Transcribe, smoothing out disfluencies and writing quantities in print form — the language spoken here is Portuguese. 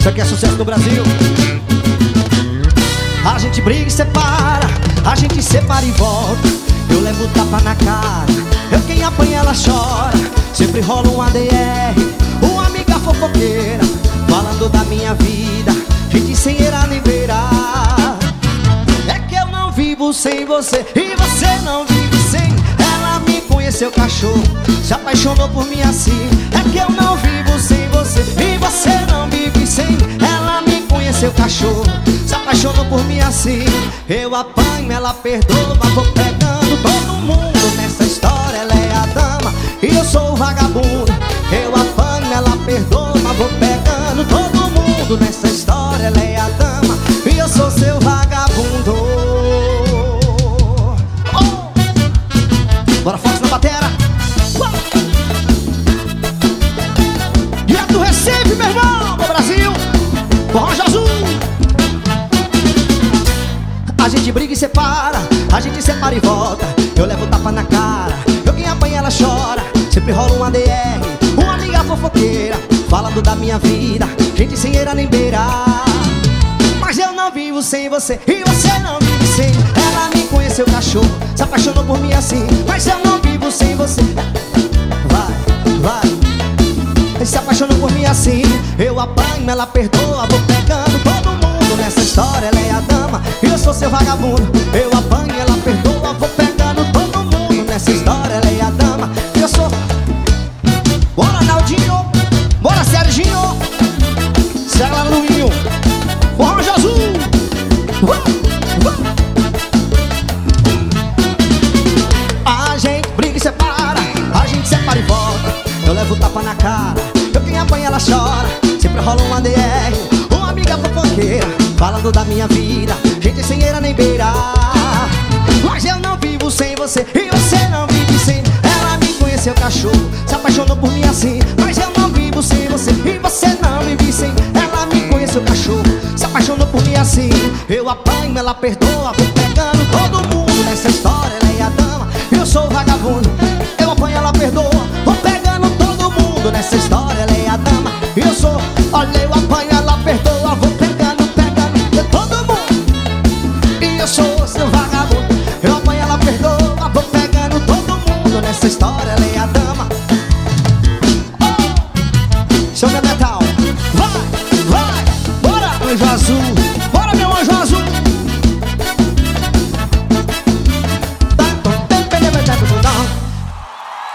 Isso aqui é sucesso no Brasil. A gente briga e separa, a gente separa e volta. Eu levo tapa na cara, eu quem apanha ela chora. Sempre rola um ADR, uma amiga fofoqueira, falando da minha vida, gente sem era nem beira. É que eu não vivo sem você e você não vive sem. Ela me conheceu cachorro, se apaixonou por mim assim. É que eu não vivo sem você e você não vive sem. Ela me conheceu cachorro, se apaixonou por mim assim. Eu apanho, ela perdoa, vou pegando todo mundo nessa história. Ela é a dama e eu sou o vagabundo. Eu apanho, ela perdoa, vou pegando todo mundo nessa história. Ela é a dama e eu sou seu vagabundo. Oh! Bora, Fox na batera. Direto do Recife, meu irmão, do Brasil. Corroja Azul. A gente briga e separa, a gente separa e volta. Eu levo tapa na cara, eu quem apanha ela chora. Sempre rola um ADR, uma amiga fofoqueira, falando da minha vida, gente sem era nem beira. Mas eu não vivo sem você e você não vive sem. Ela me conheceu cachorro, se apaixonou por mim assim. Mas eu não vivo sem você. Vai, se apaixonou por mim assim. Eu apanho, ela perdoa, vou pegando todo mundo nessa história. Ela é a dama e eu sou seu vagabundo. Eu apanho, ela perdoa, vou pegando todo mundo nessa história. Ela é a dama e eu sou. Bora, Naldinho, bora, Serginho, Cela Luinho, Corroja Azul. A gente briga e separa, a gente separa e volta. Eu levo tapa na cara, eu quem apanha ela chora. Sempre rola um ADR, uma amiga fofoqueira, falando da minha vida, gente sem era nem beira. Mas eu não vivo sem você e você não vive sem. Ela me conheceu cachorro, se apaixonou por mim assim. Mas eu não vivo sem você e você não vive sem. Ela me conheceu cachorro, se apaixonou por mim assim. Eu apanho, ela perdoa, vou pegando todo mundo nessa história. Ela é a dama, eu sou o vagabundo. Eu apanho, ela perdoa, vou pegando todo mundo nessa história. Ela é a dama, eu sou. Olha, eu apanho, ela perdoa, vou pegando todo mundo. E eu sou seu vagabundo. Eu apanho, ela perdoa, vou pegando todo mundo nessa história. Ela é a dama.